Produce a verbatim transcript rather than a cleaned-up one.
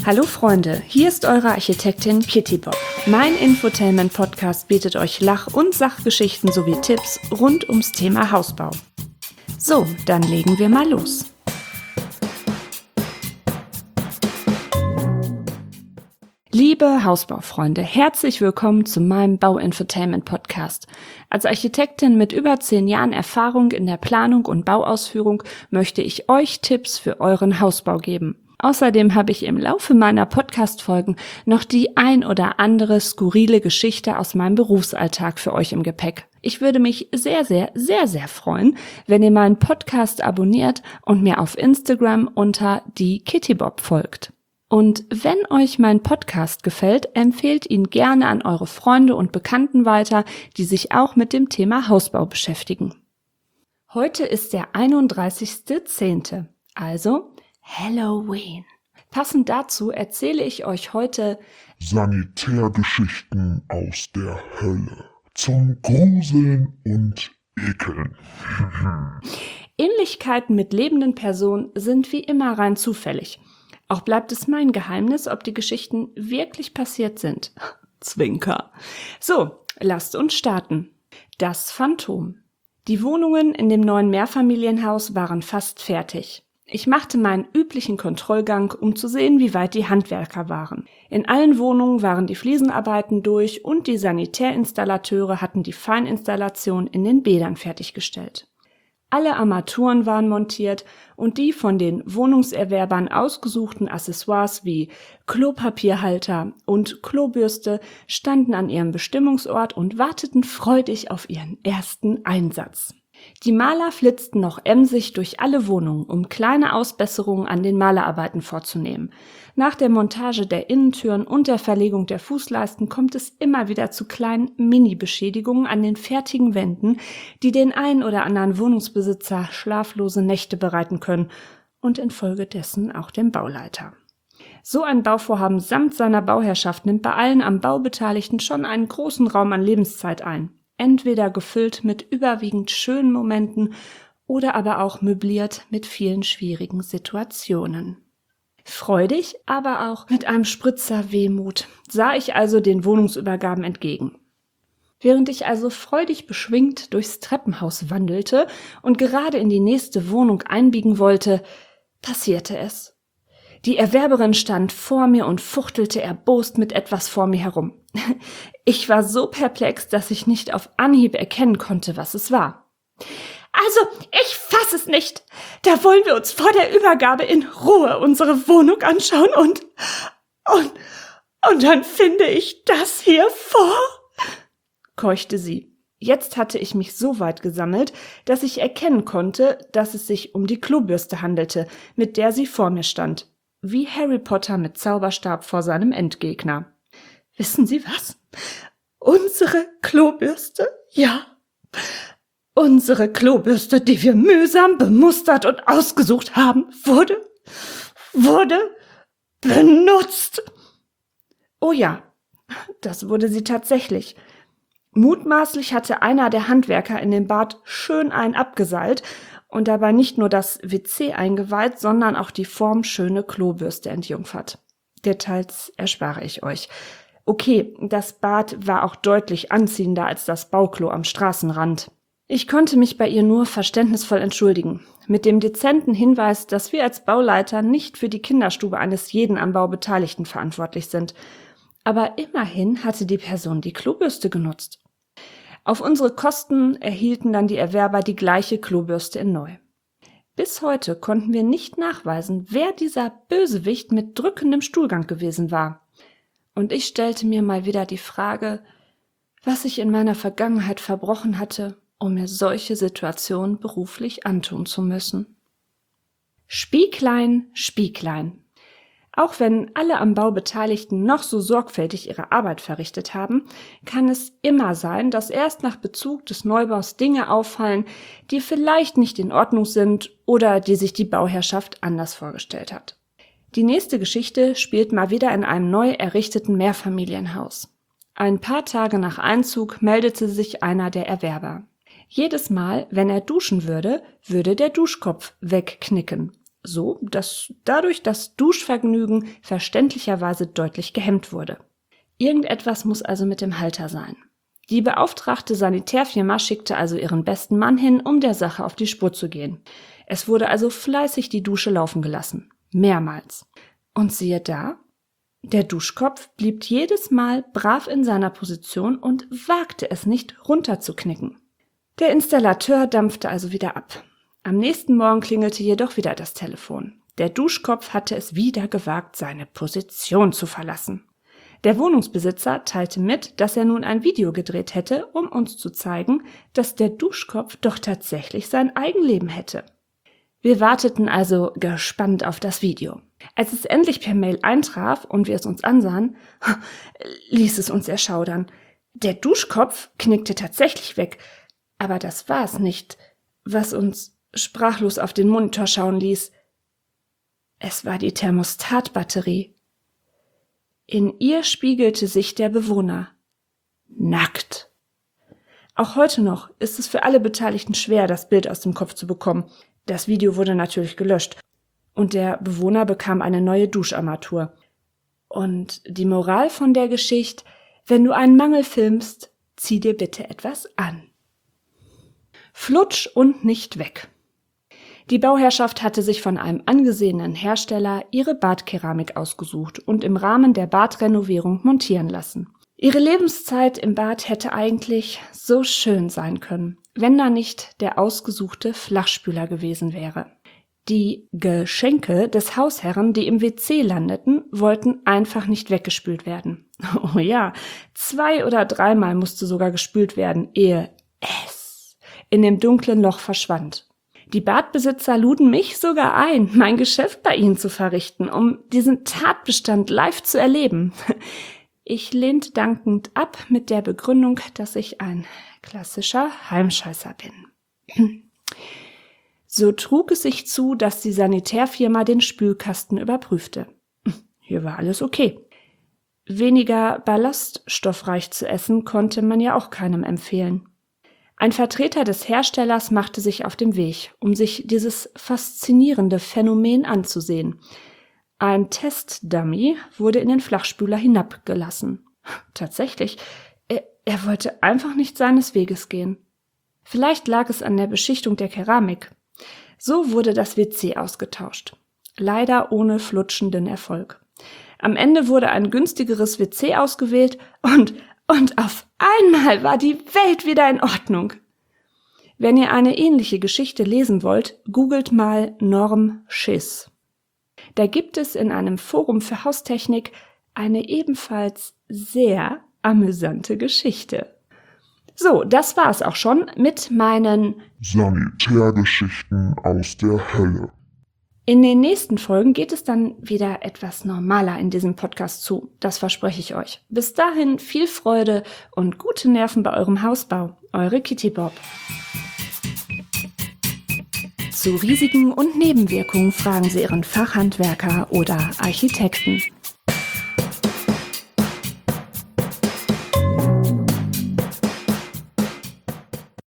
Hallo Freunde, hier ist eure Architektin Kitty Bob. Mein Infotainment-Podcast bietet euch Lach- und Sachgeschichten sowie Tipps rund ums Thema Hausbau. So, dann legen wir mal los. Liebe Hausbaufreunde, herzlich willkommen zu meinem Bau-Infotainment-Podcast. Als Architektin mit über zehn Jahren Erfahrung in der Planung und Bauausführung möchte ich euch Tipps für euren Hausbau geben. Außerdem habe ich im Laufe meiner Podcast-Folgen noch die ein oder andere skurrile Geschichte aus meinem Berufsalltag für euch im Gepäck. Ich würde mich sehr, sehr, sehr, sehr freuen, wenn ihr meinen Podcast abonniert und mir auf Instagram unter die Kitty Bob folgt. Und wenn euch mein Podcast gefällt, empfehlt ihn gerne an eure Freunde und Bekannten weiter, die sich auch mit dem Thema Hausbau beschäftigen. Heute ist der einunddreißigster zehnte, also Halloween. Passend dazu erzähle ich euch heute Sanitärgeschichten aus der Hölle zum Gruseln und Ekeln. Ähnlichkeiten mit lebenden Personen sind wie immer rein zufällig. Auch bleibt es mein Geheimnis, ob die Geschichten wirklich passiert sind. Zwinker. So, lasst uns starten. Das Phantom. Die Wohnungen in dem neuen Mehrfamilienhaus waren fast fertig. Ich machte meinen üblichen Kontrollgang, um zu sehen, wie weit die Handwerker waren. In allen Wohnungen waren die Fliesenarbeiten durch und die Sanitärinstallateure hatten die Feininstallation in den Bädern fertiggestellt. Alle Armaturen waren montiert und die von den Wohnungserwerbern ausgesuchten Accessoires wie Klopapierhalter und Klobürste standen an ihrem Bestimmungsort und warteten freudig auf ihren ersten Einsatz. Die Maler flitzten noch emsig durch alle Wohnungen, um kleine Ausbesserungen an den Malerarbeiten vorzunehmen. Nach der Montage der Innentüren und der Verlegung der Fußleisten kommt es immer wieder zu kleinen Mini-Beschädigungen an den fertigen Wänden, die den ein oder anderen Wohnungsbesitzer schlaflose Nächte bereiten können und infolgedessen auch dem Bauleiter. So ein Bauvorhaben samt seiner Bauherrschaft nimmt bei allen am Bau Beteiligten schon einen großen Raum an Lebenszeit ein. Entweder gefüllt mit überwiegend schönen Momenten oder aber auch möbliert mit vielen schwierigen Situationen. Freudig, aber auch mit einem Spritzer Wehmut sah ich also den Wohnungsübergaben entgegen. Während ich also freudig beschwingt durchs Treppenhaus wandelte und gerade in die nächste Wohnung einbiegen wollte, passierte es. Die Erwerberin stand vor mir und fuchtelte erbost mit etwas vor mir herum. Ich war so perplex, dass ich nicht auf Anhieb erkennen konnte, was es war. Also, ich fass es nicht. Da wollen wir uns vor der Übergabe in Ruhe unsere Wohnung anschauen und, und, und dann finde ich das hier vor, keuchte sie. Jetzt hatte ich mich so weit gesammelt, dass ich erkennen konnte, dass es sich um die Klobürste handelte, mit der sie vor mir stand. Wie Harry Potter mit Zauberstab vor seinem Endgegner. Wissen Sie was? Unsere Klobürste? Ja. Unsere Klobürste, die wir mühsam bemustert und ausgesucht haben, wurde, wurde benutzt. Oh ja, das wurde sie tatsächlich. Mutmaßlich hatte einer der Handwerker in dem Bad schön einen abgeseilt und dabei nicht nur das W C eingeweiht, sondern auch die formschöne Klobürste entjungfert. Details erspare ich euch. Okay, das Bad war auch deutlich anziehender als das Bauklo am Straßenrand. Ich konnte mich bei ihr nur verständnisvoll entschuldigen, mit dem dezenten Hinweis, dass wir als Bauleiter nicht für die Kinderstube eines jeden am Bau Beteiligten verantwortlich sind. Aber immerhin hatte die Person die Klobürste genutzt. Auf unsere Kosten erhielten dann die Erwerber die gleiche Klobürste in neu. Bis heute konnten wir nicht nachweisen, wer dieser Bösewicht mit drückendem Stuhlgang gewesen war. Und ich stellte mir mal wieder die Frage, was ich in meiner Vergangenheit verbrochen hatte, um mir solche Situationen beruflich antun zu müssen. Spieglein, Spieglein. Auch wenn alle am Bau Beteiligten noch so sorgfältig ihre Arbeit verrichtet haben, kann es immer sein, dass erst nach Bezug des Neubaus Dinge auffallen, die vielleicht nicht in Ordnung sind oder die sich die Bauherrschaft anders vorgestellt hat. Die nächste Geschichte spielt mal wieder in einem neu errichteten Mehrfamilienhaus. Ein paar Tage nach Einzug meldete sich einer der Erwerber. Jedes Mal, wenn er duschen würde, würde der Duschkopf wegknicken. so dass dadurch das Duschvergnügen verständlicherweise deutlich gehemmt wurde. Irgendetwas muss also mit dem Halter sein. Die beauftragte Sanitärfirma schickte also ihren besten Mann hin, um der Sache auf die Spur zu gehen. Es wurde also fleißig die Dusche laufen gelassen. Mehrmals. Und siehe da, der Duschkopf blieb jedes Mal brav in seiner Position und wagte es nicht, runterzuknicken. Der Installateur dampfte also wieder ab. Am nächsten Morgen klingelte jedoch wieder das Telefon. Der Duschkopf hatte es wieder gewagt, seine Position zu verlassen. Der Wohnungsbesitzer teilte mit, dass er nun ein Video gedreht hätte, um uns zu zeigen, dass der Duschkopf doch tatsächlich sein Eigenleben hätte. Wir warteten also gespannt auf das Video. Als es endlich per Mail eintraf und wir es uns ansahen, ließ es uns erschaudern. Der Duschkopf knickte tatsächlich weg, aber das war es nicht, was uns sprachlos auf den Monitor schauen ließ. Es war die Thermostatbatterie. In ihr spiegelte sich der Bewohner. Nackt. Auch heute noch ist es für alle Beteiligten schwer, das Bild aus dem Kopf zu bekommen. Das Video wurde natürlich gelöscht und der Bewohner bekam eine neue Duscharmatur. Und die Moral von der Geschichte: Wenn du einen Mangel filmst, zieh dir bitte etwas an. Flutsch und nicht weg. Die Bauherrschaft hatte sich von einem angesehenen Hersteller ihre Badkeramik ausgesucht und im Rahmen der Badrenovierung montieren lassen. Ihre Lebenszeit im Bad hätte eigentlich so schön sein können, wenn da nicht der ausgesuchte Flachspüler gewesen wäre. Die Geschenke des Hausherren, die im W C landeten, wollten einfach nicht weggespült werden. Oh ja, zwei oder dreimal musste sogar gespült werden, ehe es in dem dunklen Loch verschwand. Die Badbesitzer luden mich sogar ein, mein Geschäft bei ihnen zu verrichten, um diesen Tatbestand live zu erleben. Ich lehnte dankend ab mit der Begründung, dass ich ein klassischer Heimscheißer bin. So trug es sich zu, dass die Sanitärfirma den Spülkasten überprüfte. Hier war alles okay. Weniger ballaststoffreich zu essen konnte man ja auch keinem empfehlen. Ein Vertreter des Herstellers machte sich auf den Weg, um sich dieses faszinierende Phänomen anzusehen. Ein Testdummy wurde in den Flachspüler hinabgelassen. Tatsächlich, er, er wollte einfach nicht seines Weges gehen. Vielleicht lag es an der Beschichtung der Keramik. So wurde das W C ausgetauscht. Leider ohne flutschenden Erfolg. Am Ende wurde ein günstigeres W C ausgewählt und Und auf einmal war die Welt wieder in Ordnung. Wenn ihr eine ähnliche Geschichte lesen wollt, googelt mal Norm Schiss. Da gibt es in einem Forum für Haustechnik eine ebenfalls sehr amüsante Geschichte. So, das war's auch schon mit meinen Sanitärgeschichten aus der Hölle. In den nächsten Folgen geht es dann wieder etwas normaler in diesem Podcast zu. Das verspreche ich euch. Bis dahin viel Freude und gute Nerven bei eurem Hausbau. Eure Kitty Bob. Zu Risiken und Nebenwirkungen fragen Sie Ihren Fachhandwerker oder Architekten.